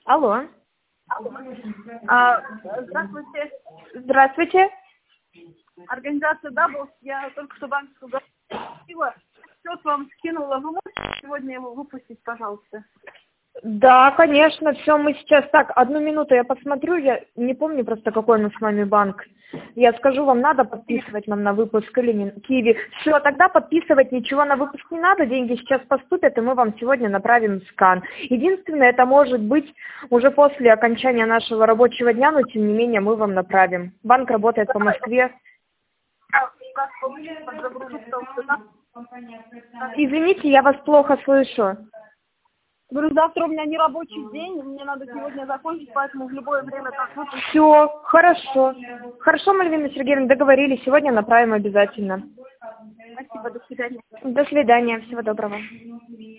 Алло. Здравствуйте. Здравствуйте. Организация Даблс. Я только что банковскую говорила. Счет вам скинула. Вы можете сегодня его выпустить, пожалуйста? Да, конечно, все, мы сейчас... Так, одну минуту, я посмотрю, я не помню просто, какой у нас с вами банк. Я скажу, вам надо подписывать нам на выпуск или не... Киви. Все, тогда подписывать ничего на выпуск не надо, деньги сейчас поступят, и мы вам сегодня направим скан. Единственное, это может быть уже после окончания нашего рабочего дня, но тем не менее мы вам направим. Банк работает по Москве. Извините, я вас плохо слышу. Говорю, завтра у меня не рабочий день, мне надо сегодня закончить, поэтому в любое время так выпустить. Все, хорошо. Хорошо, Мальвина Сергеевна, договорились. Сегодня направим обязательно. Спасибо, до свидания. До свидания, всего доброго.